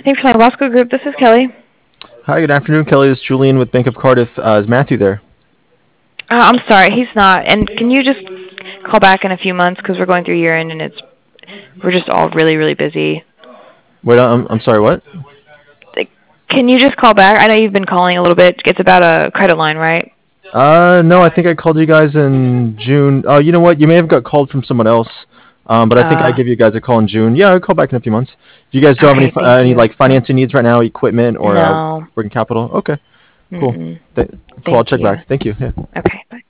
Thanks for calling Wasco Group. This is Kelly. Hi, good afternoon, Kelly. This is Julian with Bank of Cardiff. Is Matthew there? I'm sorry, he's not. And can you just call back in a few months because we're going through year end and we're just all really really busy. Wait, I'm sorry, what? Like, can you just call back? I know you've been calling a little bit. It's about a credit line, right? No, I think I called you guys in June. Oh, you know what? You may have got called from someone else. But I think I give you guys a call in June. Yeah, I'll call back in a few months. If you guys don't have Okay, thank any you. like financing needs right now, equipment or No. working capital, okay, cool. Mm-mm. Cool. I'll Thank check you. back. Thank you. Yeah. Okay, bye.